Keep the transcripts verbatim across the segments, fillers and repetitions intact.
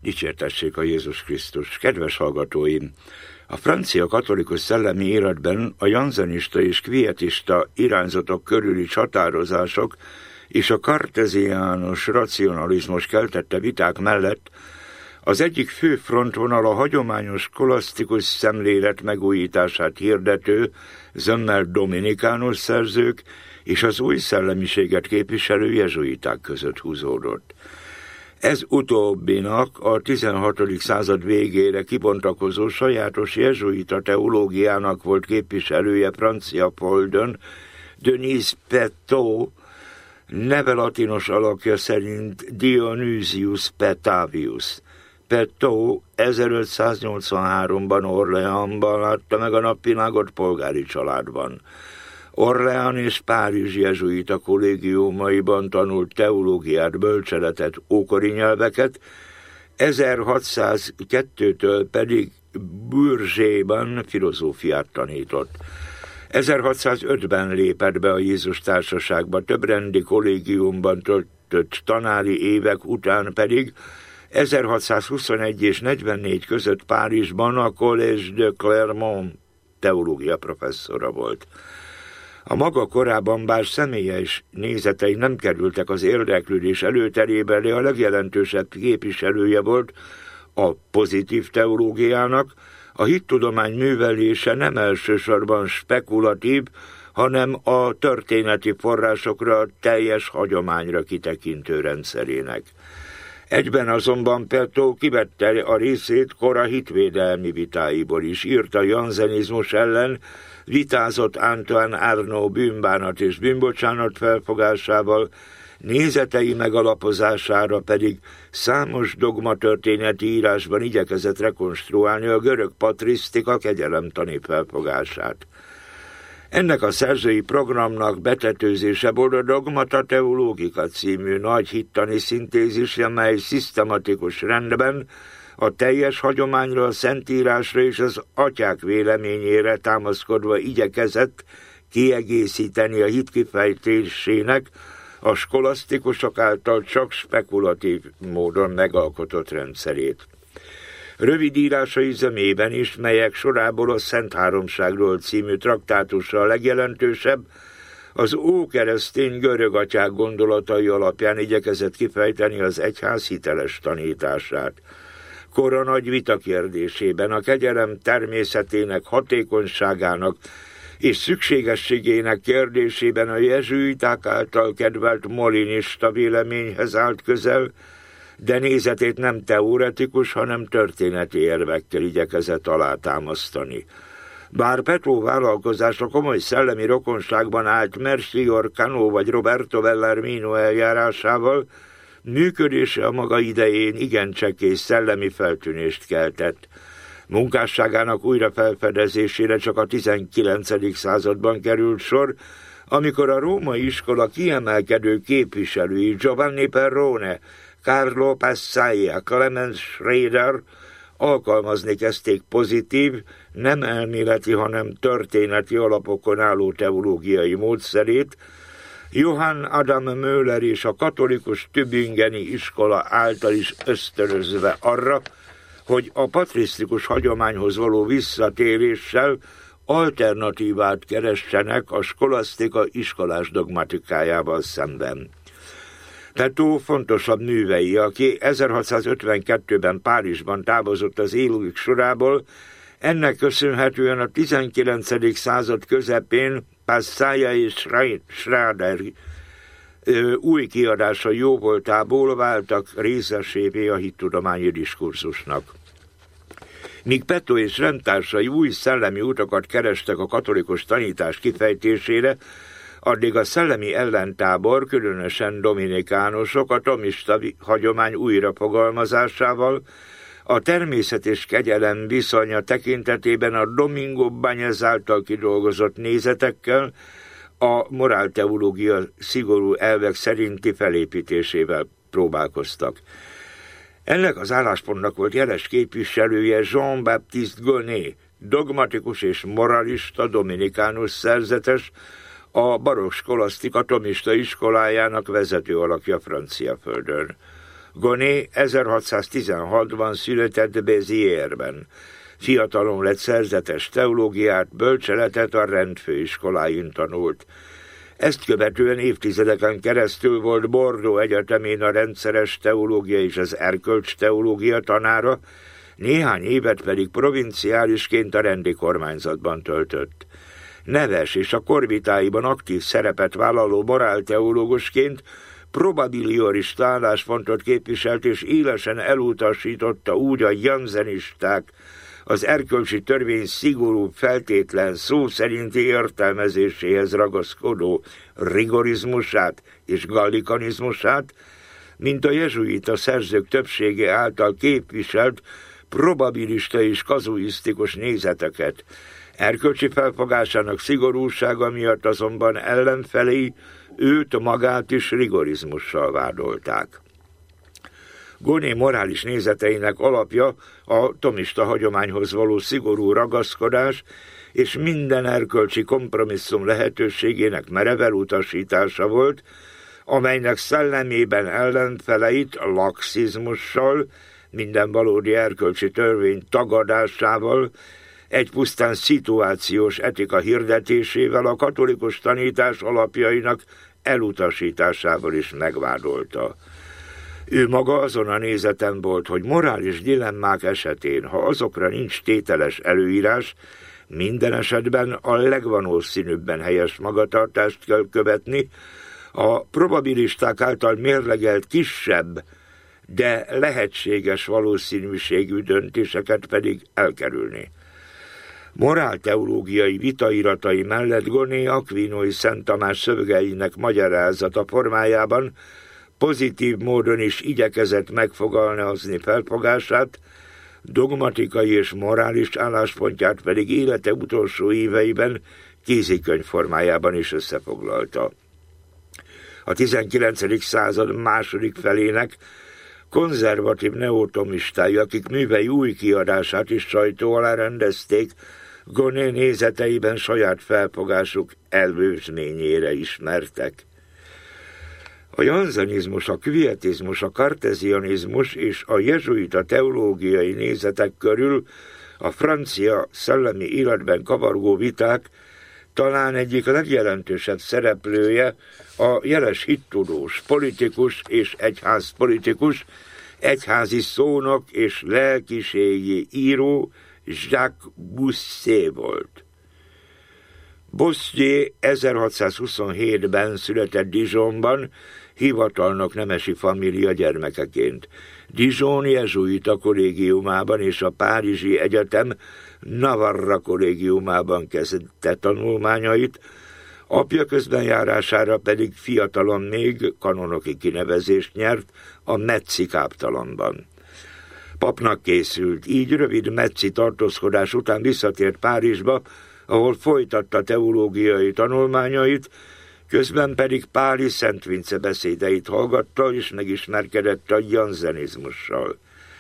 Dicsértessék a Jézus Krisztus! Kedves hallgatóim! A francia katolikus szellemi életben a janzenista és kvietista irányzatok körüli csatározások és a karteziánus racionalizmus keltette viták mellett az egyik fő frontvonal a hagyományos skolasztikus szemlélet megújítását hirdető, zömmel dominikánus szerzők és az új szellemiséget képviselő jezsuiták között húzódott. Ez utóbbinak a tizenhatodik század végére kibontakozó sajátos jezsuita teológiának volt képviselője francia földön, Denis Petot, neve latinos alakja szerint Dionysius Petavius. Petot ezerötszáznyolcvanháromban Orleánban látta meg a napvilágot polgári családban. Orleán és Párizs jezsuita kollégiumaiban tanult teológiát, bölcseletet, ókori nyelveket, ezerhatszázkettőtől pedig Bourgetban filozófiát tanított. ezerhatszázötben lépett be a Jézus társaságba, több rendi kollégiumban töltött tanári évek után pedig ezerhatszázhuszonegy és negyvennégy között Párizsban a Collège de Clermont teológia professzora volt. A maga korában bár személyes nézetei nem kerültek az érdeklődés előterébe, de a legjelentősebb képviselője volt a pozitív teológiának. A hittudomány művelése nem elsősorban spekulatív, hanem a történeti forrásokra, teljes hagyományra kitekintő rendszerének. Egyben azonban Petot kivette a részét kora hitvédelmi vitáiból is, írt a janzenizmus ellen, vitázott Antoine Arnaud bűnbánat és bűnbocsánat felfogásával, nézetei megalapozására pedig számos dogmatörténeti írásban igyekezett rekonstruálni a görög patrisztika kegyelemtani felfogását. Ennek a szerzői programnak betetőzése volt a Dogmata Theologica című nagy hittani szintézis, amely szisztematikus rendben a teljes hagyományra, a Szentírásra és az atyák véleményére támaszkodva igyekezett kiegészíteni a hit kifejtésének a skolasztikusok által csak spekulatív módon megalkotott rendszerét. Rövid írásai zömében is, melyek sorából a Szent Háromságról című traktátusra a legjelentősebb, az ókeresztény görög atyák gondolatai alapján igyekezett kifejteni az egyház hiteles tanítását. Kora nagy vita kérdésében a kegyelem természetének, hatékonyságának és szükségességének kérdésében a jezsuiták által kedvelt molinista véleményhez állt közel, de nézetét nem teoretikus, hanem történeti érvekkel igyekezett alátámasztani. Bár Petot vállalkozása komoly szellemi rokonságban állt Melchior Cano vagy Roberto Bellarmino eljárásával, működése a maga idején igen csekély szellemi feltűnést keltett. Munkásságának újra felfedezésére csak a tizenkilencedik században került sor, amikor a római iskola kiemelkedő képviselői Giovanni Perrone, Carlo Passaia, Clemens Schrader alkalmazni kezdték pozitív, nem elméleti, hanem történeti alapokon álló teológiai módszerét. Johann Adam Möller és a katolikus tübingeni iskola által is ösztönözve arra, hogy a patrisztikus hagyományhoz való visszatéréssel alternatívát keressenek a skolasztika iskolás dogmatikájával szemben. Petot fontosabb művei, aki ezerhatszázötvenkettőben Párizsban távozott az élők sorából, ennek köszönhetően a tizenkilencedik század közepén Passaia és Schrader új kiadása jóvoltából váltak részesévé a hittudományi diskurzusnak. Míg Petot és rendtársai új szellemi utakat kerestek a katolikus tanítás kifejtésére, addig a szellemi ellentábor, különösen dominikánusok a thomista hagyomány újrafogalmazásával, a természet és kegyelem viszonya tekintetében a Domingo Báñez által kidolgozott nézetekkel, a morálteológia szigorú elvek szerinti felépítésével próbálkoztak. Ennek az álláspontnak volt jeles képviselője Jean-Baptiste Gonnet, dogmatikus és moralista dominikánus szerzetes, a barokk skolasztika thomista iskolájának vezető alakja Franciaföldön. Gonnet ezerhatszáztizenhatban született Béziers-ben. Fiatalon lett szerzetes teológiát, bölcseletet a rendfőiskoláin tanult. Ezt követően évtizedeken keresztül volt Bordeaux Egyetemén a rendszeres teológia és az erkölcs teológia tanára, néhány évet pedig provinciálisként a rendi kormányzatban töltött. Neves és a korvitáiban aktív szerepet vállaló morálteológusként probabiliorista álláspontot képviselt és élesen elutasította úgy a janzenisták, az erkölcsi törvény szigorú, feltétlen, szó szerinti értelmezéséhez ragaszkodó rigorizmusát és gallikanizmusát, mint a jezsuita szerzők többsége által képviselt probabilista és kazuisztikus nézeteket. Erkölcsi felfogásának szigorúsága miatt azonban ellenfelei őt magát is rigorizmussal vádolták. Gonnet morális nézeteinek alapja a thomista hagyományhoz való szigorú ragaszkodás és minden erkölcsi kompromisszum lehetőségének merev elutasítása volt, amelynek szellemében ellenfeleit laxizmussal, minden valódi erkölcsi törvény tagadásával, egy pusztán szituációs etika hirdetésével, a katolikus tanítás alapjainak elutasításával is megvádolta. Ő maga azon a nézeten volt, hogy morális dilemmák esetén, ha azokra nincs tételes előírás, minden esetben a legvalószínűbben helyes magatartást kell követni, a probabilisták által mérlegelt kisebb, de lehetséges valószínűségű döntéseket pedig elkerülni. Morálteológiai vitairatai mellett Gonnet Aquinói Szent Tamás szövegeinek magyarázata formájában pozitív módon is igyekezett megfogalmazni felfogását, dogmatikai és morális álláspontját pedig élete utolsó éveiben kézikönyv formájában is összefoglalta. A tizenkilencedik század második felének konzervatív neotomistái, akik művei új kiadását is sajtó alá rendezték, Gonnet nézeteiben saját felfogásuk előzményére ismertek. A janzenizmus, a kvietizmus, a kartezianizmus és a jezsuita teológiai nézetek körül a francia szellemi életben kavargó viták talán egyik legjelentősebb szereplője a jeles hittudós, politikus és egyházpolitikus, egyházi szónok és lelkiségi író Jacques Bossuet volt. Bossuet ezerhatszázhuszonhétben született Dijonban, hivatalnok nemesi família gyermekeként. Dijon jezsuita kollégiumában és a Párizsi Egyetem Navarra kollégiumában kezdte tanulmányait, apja közbenjárására pedig fiatalon még kanonoki kinevezést nyert a Metzi káptalanban. Papnak készült, így rövid metzi tartózkodás után visszatért Párizsba, ahol folytatta teológiai tanulmányait, közben pedig Páli Szent Vince beszédeit hallgatta, és megismerkedett a janzenizmussal.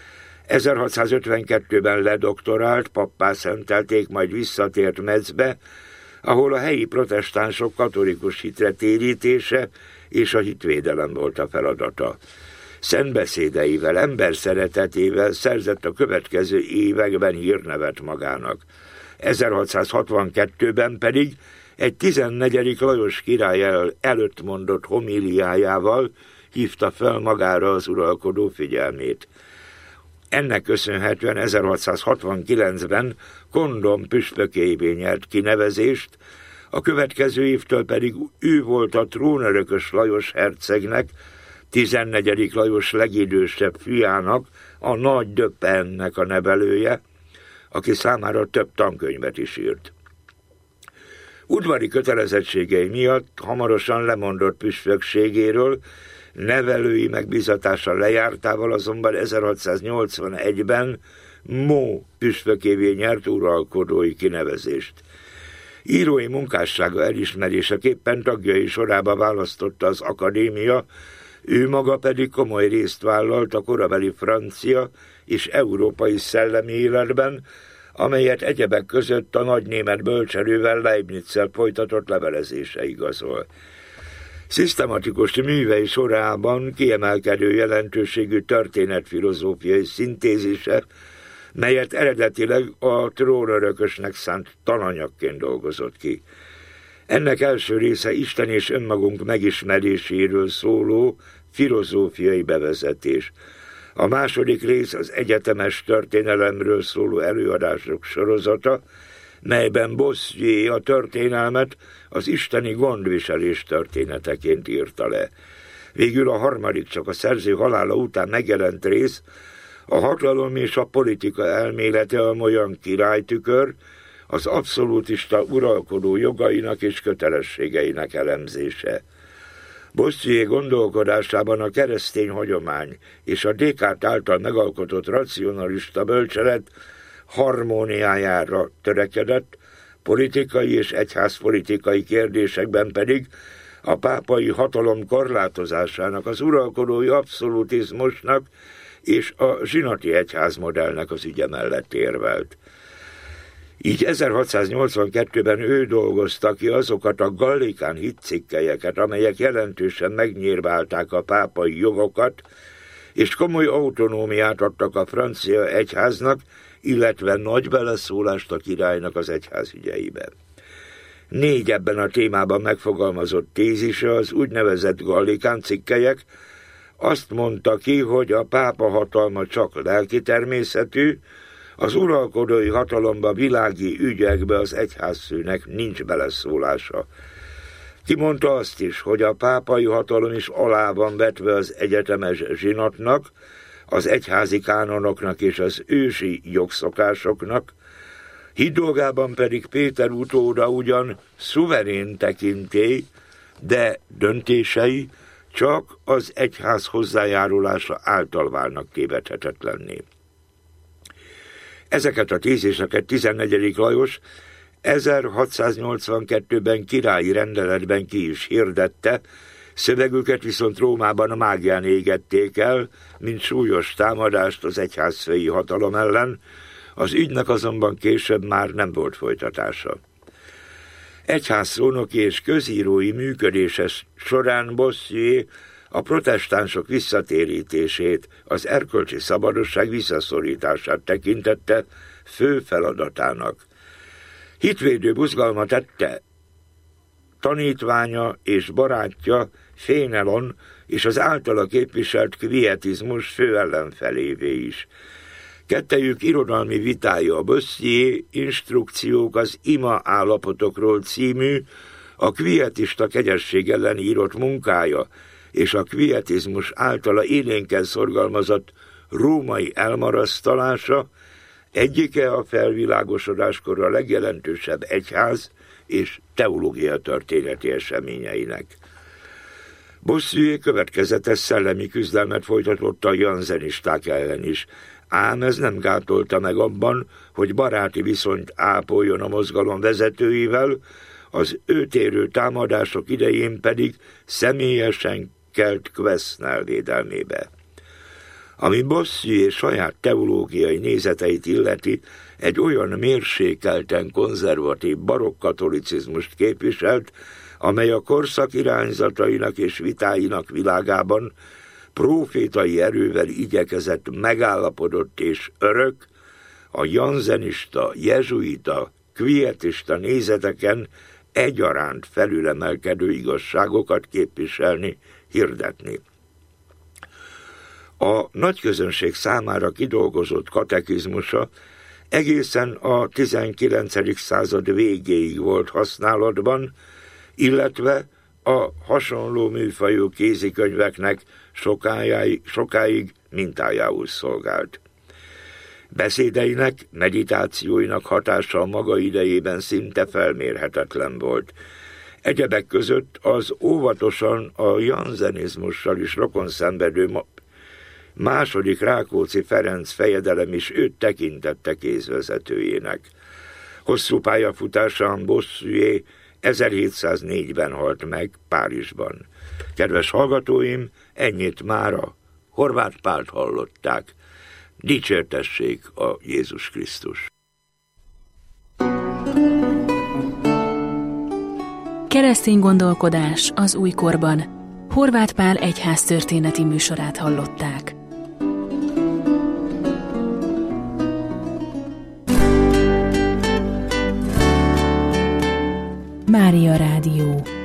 ezerhatszázötvenkettőben ledoktorált, pappá szentelték, majd visszatért Metzbe, ahol a helyi protestánsok katolikus hitre térítése és a hitvédelem volt a feladata. Szentbeszédeivel, emberszeretetével szerzett a következő években hírnevet magának. ezerhatszázhatvankettőben pedig egy tizennegyedik Lajos király el, előtt mondott homíliájával hívta fel magára az uralkodó figyelmét. Ennek köszönhetően ezerhatszázhatvankilencben Condom püspökévé nyert kinevezést, a következő évtől pedig ő volt a trónörökös Lajos hercegnek, tizennegyedik Lajos legidősebb fiának, a Nagy Döppennek a nevelője, aki számára több tankönyvet is írt. Udvari kötelezettségei miatt hamarosan lemondott püspökségéről, nevelői megbízatása lejártával azonban ezerhatszáznyolcvanegyben Meaux püspökévé nyert uralkodói kinevezést. Írói munkássága elismeréseképpen tagjai sorába választotta az akadémia, ő maga pedig komoly részt vállalt a korabeli francia és európai szellemi életben, amelyet egyebek között a nagy német bölcselővel Leibniz-szel folytatott levelezése igazol. Szisztematikus művei sorában kiemelkedő jelentőségű történetfilozófiai szintézise, melyet eredetileg a trónörökösnek szánt tananyagként dolgozott ki. Ennek első része Isten és önmagunk megismeréséről szóló filozófiai bevezetés. A második rész az egyetemes történelemről szóló előadások sorozata, melyben Bossuet a történelmet az isteni gondviselés történeteként írta le. Végül a harmadik, csak a szerző halála után megjelent rész, a hatalom és a politika elmélete amolyan királytükör, az abszolútista uralkodó jogainak és kötelességeinek elemzése. Bossuet gondolkodásában a keresztény hagyomány és a Descartes által megalkotott racionalista bölcselet harmóniájára törekedett, politikai és egyházpolitikai kérdésekben pedig a pápai hatalom korlátozásának, az uralkodói abszolutizmusnak és a zsinati egyházmodellnek az ügye mellett érvelt. Így ezerhatszáznyolcvankettőben ő dolgozta ki azokat a gallikán hitcikkelyeket, amelyek jelentősen megnyírbálták a pápai jogokat, és komoly autonómiát adtak a francia egyháznak, illetve nagy beleszólást a királynak az egyház ügyeibe. Négy ebben a témában megfogalmazott tézise, az úgynevezett gallikán cikkelyek, azt mondta ki, hogy a pápa hatalma csak lelki természetű, az uralkodói hatalomba, világi ügyekbe az egyházfőnek nincs beleszólása. Kimondta azt is, hogy a pápai hatalom is alá van vetve az egyetemes zsinatnak, az egyházi kánonoknak és az ősi jogszokásoknak, hiddolgában pedig Péter utóda ugyan szuverén tekintély, de döntései csak az egyház hozzájárulása által válnak tévedhetetlenné. Ezeket a téziseket tizennegyedik Lajos ezerhatszáznyolcvankettőben királyi rendeletben ki is hirdette, szövegüket viszont Rómában a mágián égették el, mint súlyos támadást az egyházfői hatalom ellen, az ügynek azonban később már nem volt folytatása. Egyházszónoki és közírói működése során Bossuet a protestánsok visszatérítését, az erkölcsi szabadosság visszaszorítását tekintette fő feladatának. Hitvédő buzgalma tette tanítványa és barátja Fénelon és az általa képviselt kvietizmus fő ellenfelévé is. Kettejük irodalmi vitája a Bossuet Instrukciók az ima állapotokról című, a kvietista kegyesség ellen írott munkája, és a kvietizmus általa élénken szorgalmazott római elmarasztalása egyike a felvilágosodáskor a legjelentősebb egyház és teológia történeti eseményeinek. Bossuet következetes szellemi küzdelmet folytatott a janzenisták ellen is, ám ez nem gátolta meg abban, hogy baráti viszonyt ápoljon a mozgalom vezetőivel, az őt érő támadások idején pedig személyesen kelt Quesnel védelmébe. Ami Bossuet saját teológiai nézeteit illeti, egy olyan mérsékelten konzervatív barokk katolicizmust képviselt, amely a korszak irányzatainak és vitáinak világában prófétai erővel igyekezett megállapodott és örök, a janzenista, jezsuita, kvietista nézeteken egyaránt felülemelkedő igazságokat képviselni, hirdetni. A nagyközönség számára kidolgozott katekizmusa egészen a tizenkilencedik század végéig volt használatban, illetve a hasonló műfajú kézikönyveknek sokáig, sokáig mintájául szolgált. Beszédeinek, meditációinak hatása a maga idejében szinte felmérhetetlen volt. Egyebek között az óvatosan a janzenizmussal is rokon szenvedő második Rákóczi Ferenc fejedelem is őt tekintette kézvezetőjének. Hosszú pályafutásán Bossuet ezerhétszáznégyben halt meg Párizsban. Kedves hallgatóim, ennyit mára Horváth Pált hallották. Dicsértessék a Jézus Krisztus! Keresztény gondolkodás az újkorban. Horváth Pál egyháztörténeti műsorát hallották. Mária Rádió.